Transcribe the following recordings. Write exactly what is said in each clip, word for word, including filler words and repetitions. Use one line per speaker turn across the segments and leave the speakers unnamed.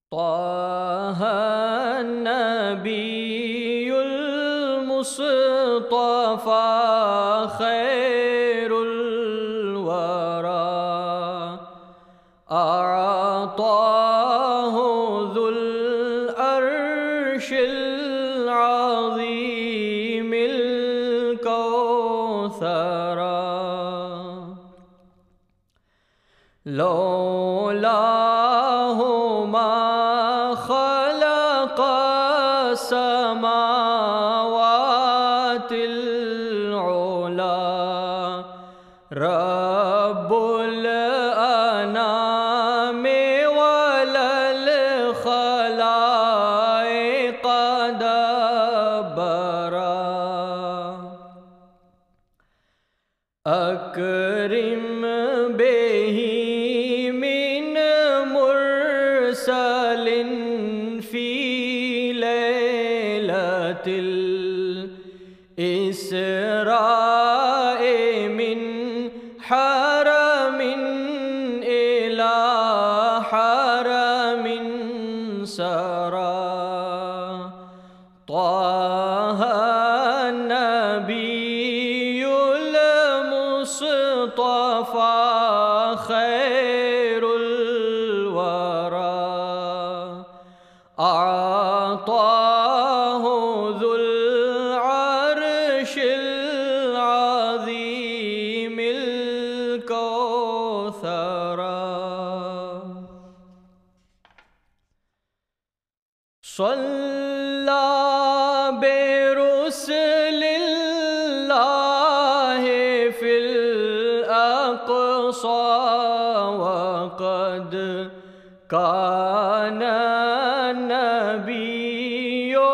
त्वाहा नबीयुल मुस्तफ़ा खैरुल वरा अअताहु ज़ुल अर्शिल अज़ीमिल कौसरा लौलाहु मा खलक़ समावातिल उला रब्बुल अनामि वलल खलाइक़ दब्बरा अकरिम बेही मिन मुरसलिन फी लैलतिल इसराए मिन हरमिन इला हरमिन सरा त्वाहा नबीयुल मुस्तफ़ा खैरुल वरा अअताहु ज़ुल अर्शिल अज़ीमिल कौसरा सल्ला बिरुसलिल्लाहि फिल अक़सा वक़द काना नबिय्यु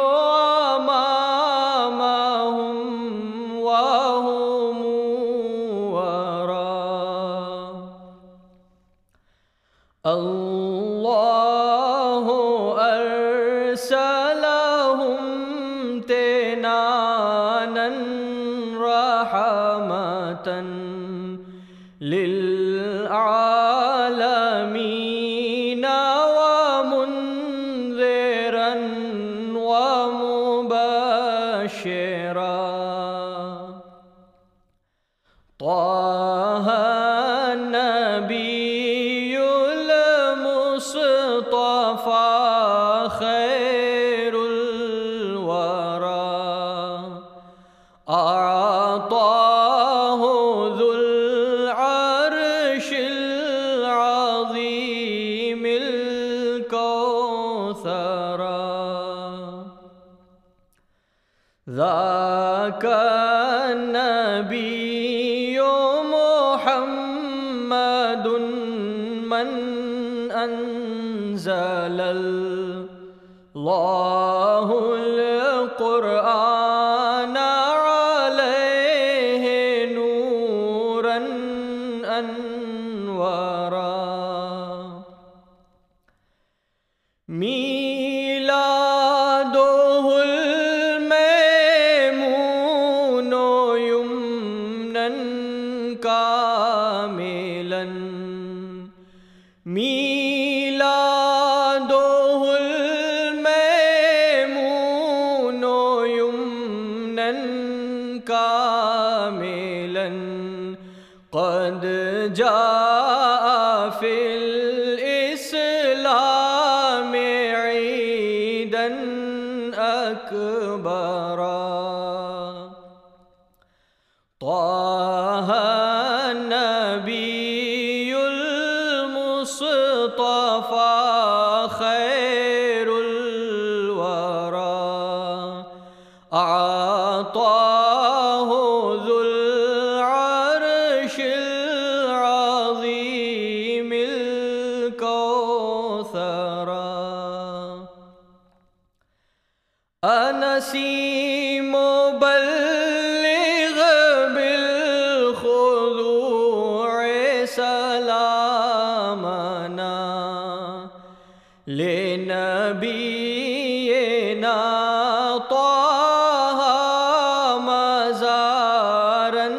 अमामहुम वहुम वरा अल्लाहु अरसलहुम तिनानन रहमतन लिल आलमीन व मुन्ज़िरन व मुबश्शिरा त्वाहा नबीयुल मुस्तफ़ा खैरुल वरा अअताहु ज़ुल अर्शिल अज़ीमिल कौसरा ज़ाका नबिय्यु मुहम्मदुन मन अंज़लल्लाहुल क़ुरआन अलैहि नूरन अनवरा मीलादुहुल मयमून युमनन कामिलन मीलादुहुल मयमून युमनन कामिलन क़द जाअ फिल इस्लामि ईदन अकबरा त्वाहा नबीयुल मुस्तफ़ा खैरुल वरा अअताहु ज़ुल अर्शिल अज़ीमिल कौसरा अनसीम मुबल्लिग़ बिल खुज़ू'i सलामना ले नबीना त्वाहा मज़ारन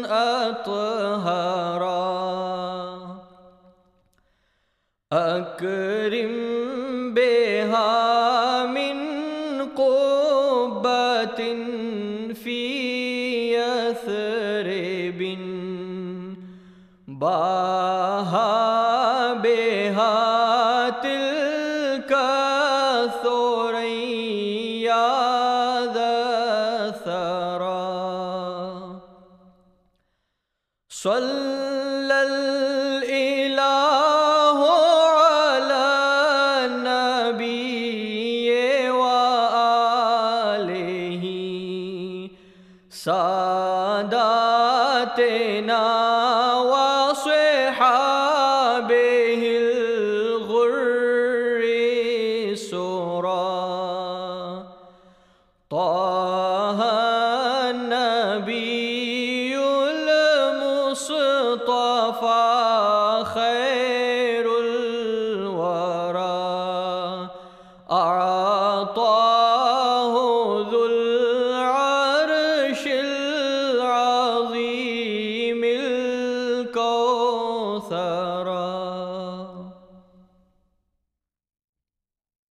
अतहरा अक अकरिम बेहा मिन क़ुब्बतिन फ़ी यस्रिबिन बाहा बेहा तिल्का सुरैया ज़सरा सल्लल्लाहु अला नबी व आलिही सादातना व स्वहाबिहिल गुर्रि सुरा ताहा नबीयुल मुस्तफ़ा खैरुल वरा अताहु ज़ुल अर्शिल अज़ीमिल कौसरा।